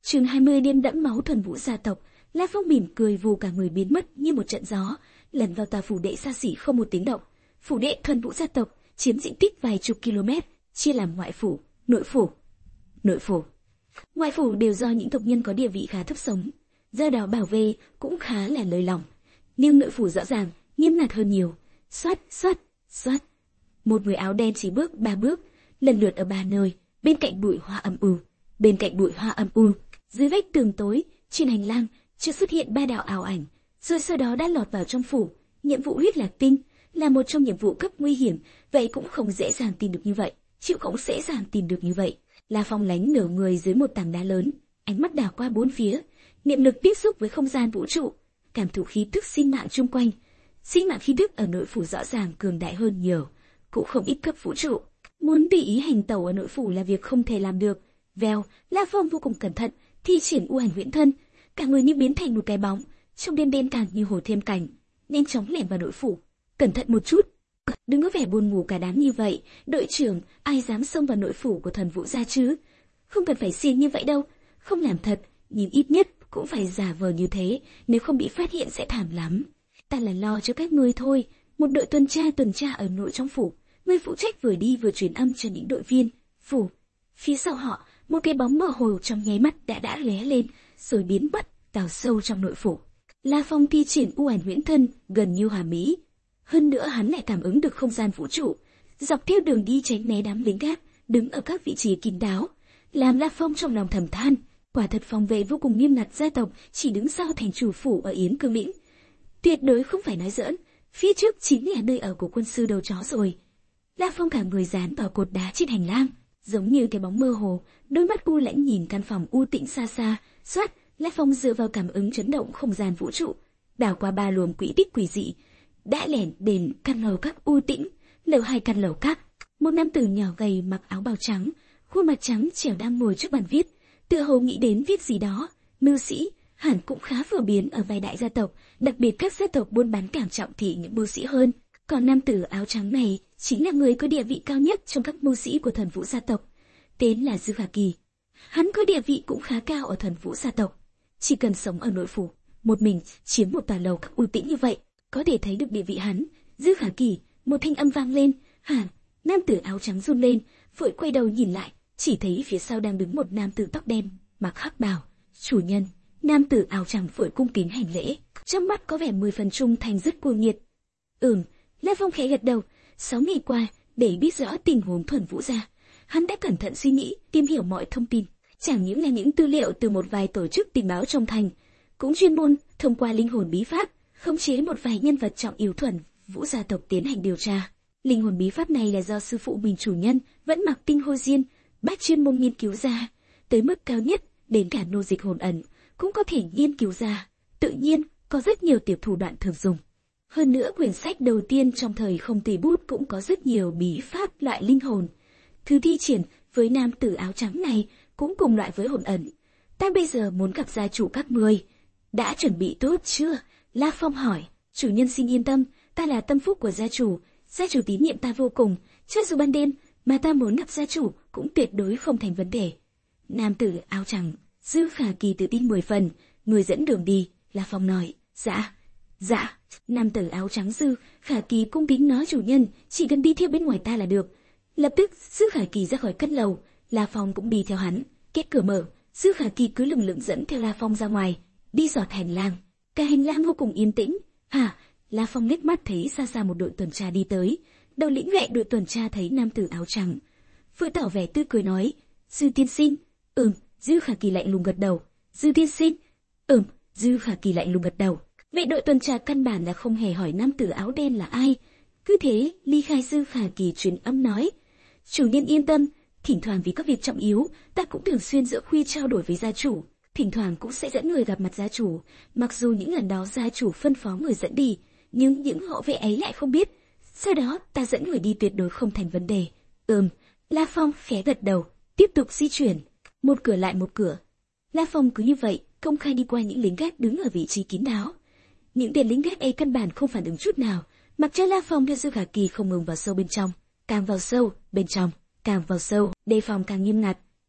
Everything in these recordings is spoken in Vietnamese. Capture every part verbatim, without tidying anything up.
Chương hai mươi đêm đẫm máu thuần vũ gia tộc. La Phong mỉm cười vù cả người biến mất như một trận gió, lần vào tòa phủ đệ xa xỉ không một tiếng động. Phủ đệ thuần vũ gia tộc chiếm diện tích vài chục km, chia làm ngoại phủ, nội phủ. Nội phủ, ngoại phủ đều do những tộc nhân có địa vị khá thấp sống, do đó bảo vệ cũng khá là lơi lỏng. Nhưng nội phủ rõ ràng nghiêm ngặt hơn nhiều. Xoát, xoát, xoát. Một người áo đen chỉ bước ba bước, lần lượt ở ba nơi, bên cạnh bụi hoa âm u, bên cạnh bụi hoa âm u, dưới vách tường tối, trên hành lang, chợt xuất hiện ba đạo ảo ảnh, rồi sau đó đã lọt vào trong phủ. Nhiệm vụ huyết lạc tinh là một trong nhiệm vụ cấp nguy hiểm, vậy cũng không dễ dàng tìm được như vậy, chịu không dễ dàng tìm được như vậy. La Phong lánh nửa người dưới một tảng đá lớn, ánh mắt đảo qua bốn phía, niệm lực tiếp xúc với không gian vũ trụ, cảm thụ khí tức sinh mạng chung quanh. Sinh mạng khí tức ở nội phủ rõ ràng cường đại hơn nhiều, cũng không ít cấp vũ trụ. Muốn tùy ý hành tẩu ở nội phủ là việc không thể làm được. Vèo, La Phong vô cùng cẩn thận, thi triển u ảnh huyễn thân, cả người như biến thành một cái bóng, trong đêm đen càng như hồ thêm cảnh, nhanh chóng lẻn vào nội phủ. Cẩn thận một chút, đừng có vẻ buồn ngủ cả đám như vậy, đội trưởng, ai dám xông vào nội phủ của thần vũ gia chứ? Không cần phải xiên như vậy đâu, không làm thật, nhưng ít nhất cũng phải giả vờ như thế, nếu không bị phát hiện sẽ thảm lắm. Ta là lo cho các ngươi thôi. Một đội tuần tra tuần tra ở nội trong phủ, người phụ trách vừa đi vừa truyền âm cho những đội viên phủ. Phía sau họ, một cái bóng mơ hồ trong nháy mắt đã đã lóe lên, rồi biến mất, đào sâu trong nội phủ. La Phong thi triển u ảnh huyễn thân gần như hòa mỹ. Hơn nữa hắn lại cảm ứng được không gian vũ trụ, dọc theo đường đi tránh né đám lính gác đứng ở các vị trí kín đáo, làm La Phong trong lòng thầm than, quả thật phòng vệ vô cùng nghiêm ngặt. Gia tộc chỉ đứng sau thành chủ phủ ở Yến Cương Lĩnh, tuyệt đối không phải nói giỡn. Phía trước chính là nơi ở của quân sư đầu chó rồi. La Phong cả người dán vào cột đá trên hành lang, giống như cái bóng mơ hồ, đôi mắt u lãnh nhìn căn phòng u tĩnh xa xa. Xoát, La Phong dựa vào cảm ứng chấn động không gian vũ trụ, đảo qua ba luồng quỹ tích quỷ dị, đã lẻn đến căn lầu các u tĩnh, lầu hai căn lầu các. Một nam tử nhỏ gầy mặc áo bào trắng, khuôn mặt trắng trẻo đang ngồi trước bàn viết, tựa hồ nghĩ đến viết gì đó. Mưu sĩ hẳn cũng khá phổ biến ở vài đại gia tộc, đặc biệt các gia tộc buôn bán càng trọng thị những mưu sĩ hơn. Còn nam tử áo trắng này chính là người có địa vị cao nhất trong các mưu sĩ của thần vũ gia tộc, tên là Dư Khả Kỳ. Hắn có địa vị cũng khá cao ở thần vũ gia tộc, chỉ cần sống ở nội phủ, một mình chiếm một tòa lầu các uy tín như vậy, có thể thấy được địa vị hắn. Dư Khả Kỳ, một thanh âm vang lên. Hả? Nam tử áo trắng run lên, vội quay đầu nhìn lại, chỉ thấy phía sau đang đứng một nam tử tóc đen, mặc hắc bào. Chủ nhân. Nam tử áo trắng vội cung kính hành lễ, trong mắt có vẻ mười phần trung thành rất cuồng nhiệt. Ừm, La Phong khẽ gật đầu. Sáu ngày qua, để biết rõ tình huống thuần vũ gia, hắn đã cẩn thận suy nghĩ, tìm hiểu mọi thông tin, chẳng những là những tư liệu từ một vài tổ chức tình báo trong thành, cũng chuyên môn thông qua linh hồn bí pháp khống chế một vài nhân vật trọng yếu thuần vũ gia tộc tiến hành điều tra. Linh hồn bí pháp này là do sư phụ mình chủ nhân vẫn mặc tinh hôi diên bác chuyên môn nghiên cứu ra, tới mức cao nhất đến cả nô dịch hồn ẩn cũng có thể nghiên cứu ra. Tự nhiên có rất nhiều tiểu thủ đoạn thường dùng. Hơn nữa quyển sách đầu tiên trong thời không tùy bút cũng có rất nhiều bí pháp loại linh hồn. Thứ thi triển với nam tử áo trắng này cũng cùng loại với hồn ẩn. Ta bây giờ muốn gặp gia chủ các ngươi, đã chuẩn bị tốt chưa? La Phong hỏi. Chủ nhân xin yên tâm, ta là tâm phúc của gia chủ, gia chủ tín nhiệm ta vô cùng, cho dù ban đêm mà ta muốn gặp gia chủ cũng tuyệt đối không thành vấn đề. Nam tử áo trắng Dư Khả Kỳ tự tin mười phần, người dẫn đường đi. La Phong nói. Dạ, dạ. Nam tử áo trắng Dư Khả Kỳ cung kính nói, chủ nhân chỉ cần đi theo bên ngoài ta là được. Lập tức Dư Khả Kỳ ra khỏi căn lầu, La Phong cũng đi theo hắn. Kết cửa mở, Dư Khả Kỳ cứ lừng lững dẫn theo La Phong ra ngoài, đi dọc hành lang. Cả hành lang vô cùng yên tĩnh. À, La Phong liếc mắt thấy xa xa một đội tuần tra đi tới. Đầu lĩnh vệ đội tuần tra thấy nam tử áo trắng, vừa tỏ vẻ tươi cười nói, Dư tiên sinh. Ừm. Dư Khả Kỳ lạnh lùng gật đầu. Dư tiên sinh. Ừm. Dư Khả Kỳ lạnh lùng gật đầu. Vệ đội tuần tra căn bản là không hề hỏi nam tử áo đen là ai, cứ thế ly khai. Dư Khả Kỳ truyền âm nói, chủ nhân yên tâm, thỉnh thoảng vì các việc trọng yếu, ta cũng thường xuyên giữa khuya trao đổi với gia chủ, thỉnh thoảng cũng sẽ dẫn người gặp mặt gia chủ. Mặc dù những lần đó gia chủ phân phó người dẫn đi, nhưng những hộ vệ ấy lại không biết. Sau đó ta dẫn người đi tuyệt đối không thành vấn đề. Ừm. La Phong khẽ gật đầu, tiếp tục di chuyển, một cửa lại một cửa. La Phong cứ như vậy công khai đi qua những lính gác đứng ở vị trí kín đáo. Những tên lính gác ấy căn bản không phản ứng chút nào, mặc cho La Phong theo Dư Khả Kỳ không ngừng vào sâu bên trong, càng vào sâu bên trong, càng vào sâu, đề phòng càng nghiêm ngặt.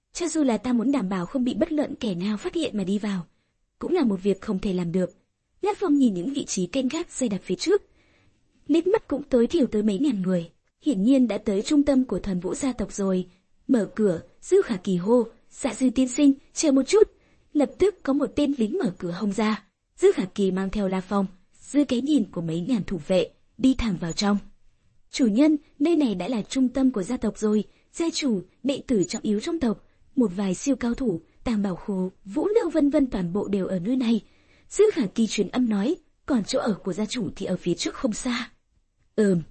Cho dù là ta muốn đảm bảo không bị bất luận kẻ nào phát hiện mà đi vào, cũng là một việc không thể làm được. La Phong nhìn những vị trí canh gác dày đặc phía trước, liếc mắt cũng tối thiểu tới mấy ngàn người, hiển nhiên đã tới trung tâm của Thần Vũ gia tộc rồi. Mở cửa, Dư Khả Kỳ hô, "Dạ Dư tiên sinh, chờ một chút." Lập tức có một tên lính mở cửa hông ra. Dư Khả Kỳ mang theo La Phong, dưới cái nhìn của mấy ngàn thủ vệ, đi thẳng vào trong. "Chủ nhân, nơi này đã là trung tâm của gia tộc rồi, gia chủ, đệ tử trọng yếu trong tộc, một vài siêu cao thủ, Tam Bảo Khố, Vũ Lưu vân vân toàn bộ đều ở nơi này." Dư Khả Kỳ truyền âm nói, "Còn chỗ ở của gia chủ thì ở phía trước không xa." "Ừm,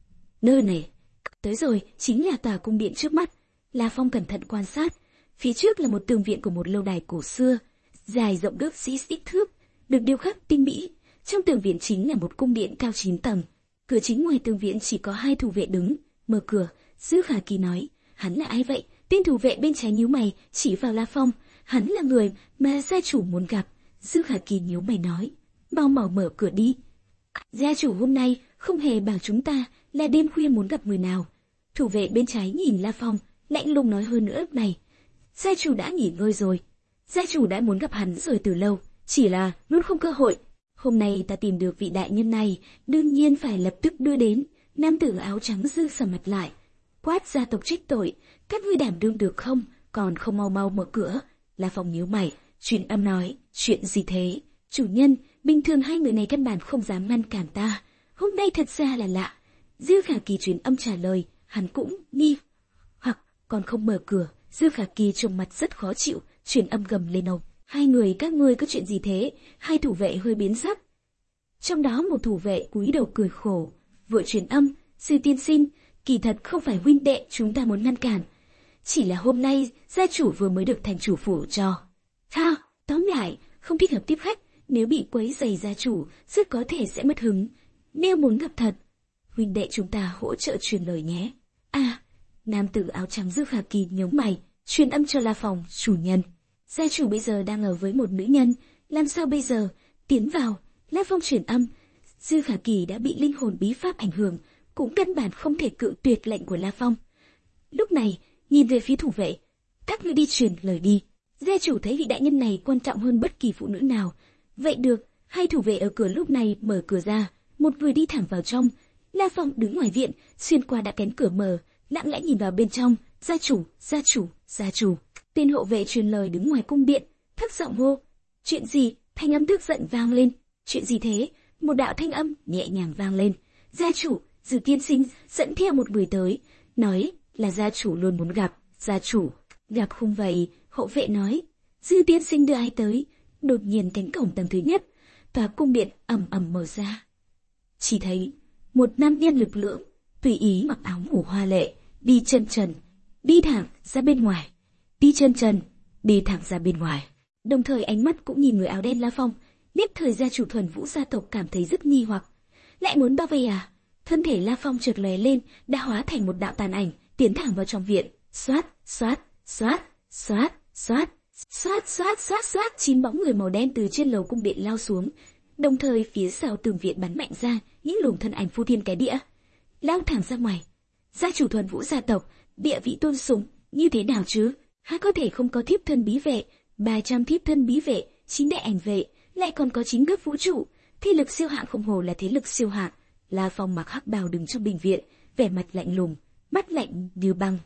nơi này." Tới rồi, chính là tòa cung điện trước mắt. La Phong cẩn thận quan sát, phía trước là một tường viện của một lâu đài cổ xưa, dài rộng ước sĩ xích thước, được điêu khắc tinh mỹ. Trong tường viện chính là một cung điện cao chín tầng. Cửa chính ngoài tường viện chỉ có hai thủ vệ đứng. Mở cửa, Dư Khả Kỳ nói, "Hắn là ai vậy?" Tên thủ vệ bên trái nhíu mày, chỉ vào La Phong, "Hắn là người mà gia chủ muốn gặp." Dư Khả Kỳ nhíu mày nói, "Mau mau mở cửa đi. Gia chủ hôm nay không hề bảo chúng ta là đêm khuya muốn gặp người nào." Thủ vệ bên trái nhìn La Phong, lạnh lùng nói, hơn nữa này, "Gia chủ đã nghỉ ngơi rồi. Gia chủ đã muốn gặp hắn rồi từ lâu, chỉ là luôn không cơ hội. Hôm nay ta tìm được vị đại nhân này, đương nhiên phải lập tức đưa đến." Nam tử áo trắng dư sầm mặt lại, quát gia tộc trách tội, "Các ngươi đảm đương được không? Còn không mau mau mở cửa." La Phong nhíu mày, truyền âm nói, "Chuyện gì thế?" "Chủ nhân, bình thường hai người này căn bản không dám ngăn cản ta. Hôm nay thật ra là lạ." Dư Khả Kỳ truyền âm trả lời, hắn cũng nghi hoặc còn không mở cửa. Dư Khả Kỳ trông mặt rất khó chịu, truyền âm gầm lên ông, "Hai người các ngươi có chuyện gì thế?" Hai thủ vệ hơi biến sắc. Trong đó một thủ vệ cúi đầu cười khổ, vội truyền âm, "Sư tiên sinh, kỳ thật không phải huynh đệ chúng ta muốn ngăn cản. Chỉ là hôm nay gia chủ vừa mới được thành chủ phủ cho. Ha, tóm lại, không thích hợp tiếp khách, nếu bị quấy rầy gia chủ, rất có thể sẽ mất hứng. Nếu muốn gặp thật, huynh đệ chúng ta hỗ trợ truyền lời nhé." À, nam tử áo trắng Dư Khả Kỳ nhướng mày, truyền âm cho La Phong, "Chủ nhân, gia chủ bây giờ đang ở với một nữ nhân, làm sao bây giờ?" "Tiến vào." La Phong truyền âm. Dư Khả Kỳ đã bị linh hồn bí pháp ảnh hưởng, cũng căn bản không thể cự tuyệt lệnh của La Phong. Lúc này, nhìn về phía thủ vệ, "Các ngươi đi truyền lời đi. Gia chủ thấy vị đại nhân này quan trọng hơn bất kỳ phụ nữ nào." "Vậy được." Hai thủ vệ ở cửa lúc này mở cửa ra, một người đi thẳng vào trong. La Phong đứng ngoài viện, xuyên qua đã cánh cửa mở, lặng lẽ nhìn vào bên trong. "Gia chủ, gia chủ, gia chủ." Tên hộ vệ truyền lời đứng ngoài cung điện, thấp giọng hô, "Chuyện gì?" Thanh âm tức giận vang lên. "Chuyện gì thế?" Một đạo thanh âm nhẹ nhàng vang lên. "Gia chủ, Dư tiên sinh dẫn theo một người tới, nói là gia chủ luôn muốn gặp." "Gia chủ, gặp không vậy?" Hộ vệ nói. "Dư tiên sinh đưa ai tới?" Đột nhiên cánh cổng tầng thứ nhất, tòa cung điện ầm ầm mở ra. Chỉ thấy một nam nhân lực lưỡng, tùy ý mặc áo ngủ hoa lệ, đi chân trần, đi thẳng ra bên ngoài, đi chân trần, đi thẳng ra bên ngoài. Đồng thời ánh mắt cũng nhìn người áo đen La Phong. Nhất thời gia chủ Thuần Vũ gia tộc cảm thấy rất nghi hoặc, lại muốn bao vây à? Thân thể La Phong chợt lóe lên, đã hóa thành một đạo tàn ảnh, tiến thẳng vào trong viện. Xoát, xoát, xoát, xoát, xoát, xoát, xoát, xoát, xoát, chín bóng người màu đen từ trên lầu cung điện lao xuống. Đồng thời phía sau tường viện bắn mạnh ra những luồng thân ảnh phu thiên cái địa, lao thẳng ra ngoài. Gia chủ Thuần Vũ gia tộc, địa vị tôn sùng, như thế nào chứ? Há có thể không có thiếp thân bí vệ, ba trăm thiếp thân bí vệ, chín đại ảnh vệ, lại còn có chín cấp vũ trụ, thế lực siêu hạng không hồ là thế lực siêu hạng. La Phong mặc hắc bào đứng trong đình viện, vẻ mặt lạnh lùng, mắt lạnh như băng,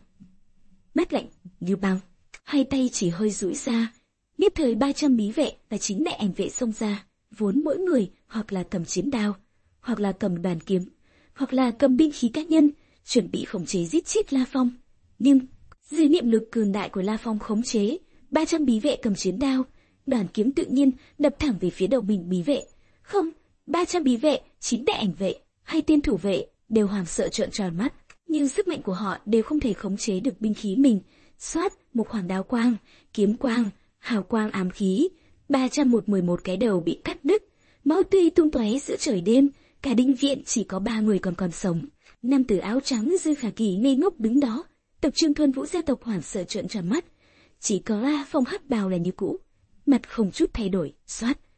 mắt lạnh như băng, hai tay chỉ hơi duỗi ra. Nhất thời ba trăm bí vệ và chín đại ảnh vệ xông ra, vốn mỗi người hoặc là cầm chiến đao, hoặc là cầm đoàn kiếm, hoặc là cầm binh khí cá nhân, chuẩn bị khống chế giết chết La Phong. Nhưng dưới niệm lực cường đại của La Phong khống chế, ba trăm bí vệ cầm chiến đao, đoàn kiếm tự nhiên đập thẳng về phía đầu mình bí vệ. Không, ba trăm bí vệ, chín đại ảnh vệ, hai tên thủ vệ đều hoảng sợ trợn tròn mắt, nhưng sức mạnh của họ đều không thể khống chế được binh khí mình. Xoát, một khoảng đao quang, kiếm quang, hào quang ám khí, ba trăm một mười một cái đầu bị cắt đứt, máu tươi tung tóe giữa trời đêm. Cả đình viện chỉ có ba người còn còn sống. Nam tử áo trắng Dư Khả Kỳ ngây ngốc đứng đó, tập trung Thuần Vũ gia tộc hoảng sợ trợn tròn mắt. Chỉ có La Phong hắc bào là như cũ, mặt không chút thay đổi. Xoát,